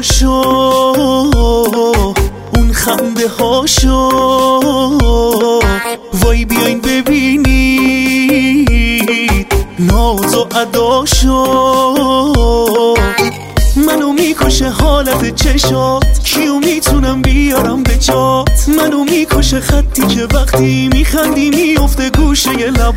هاشو، اون خنده هاشو، وای بیاین ببینید ناز و اداشو. منو میکشه حالت چشات، کیو میتونم بیارم به جات. منو میکشه خطی که وقتی میخندی میفته گوشه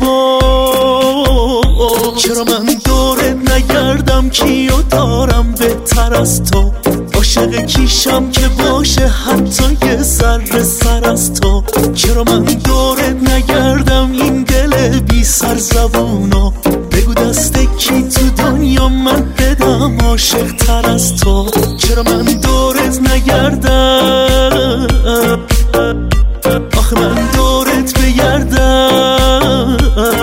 لبات. چرا من دورت نگردم کیو دارم بهتر از تو؟ عاشق کیشم که باشه حتی یه ذره سر از تو. چرا من دورت نگردم این دل بی سر زبونو؟ بگو دست کی تو دنیا من بدم عاشق تر از تو. چرا من دورت نگردم، آخه من دورت بگردم.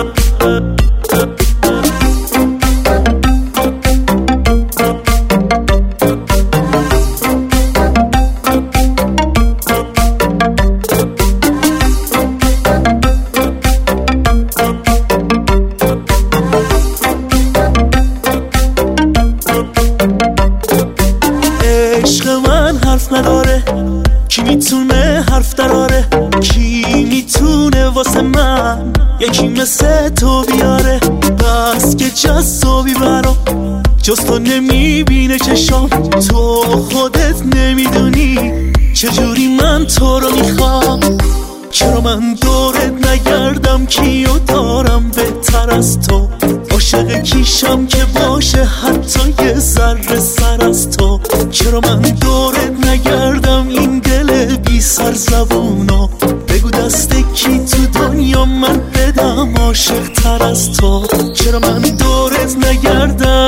عشق من حرف نداره، کی میتونه حرف دراره؟ کی میتونه واسه من یکی مثل تو بیاره؟ بس که جذابی برام، جز تو نمیبینه چشام. تو خودت نمیدونی چجوری من تو رو میخوام. چرا من دورت نگردم کیو دارم بهتر از تو؟ عاشق کیشم که باشه حتی یه ذره سر از تو. چرا من دورت نگردم این دل بی سر زبونو؟ بگو دست کی تو دنیا من بدم عاشق تر از تو. چرا من دورت نگردم،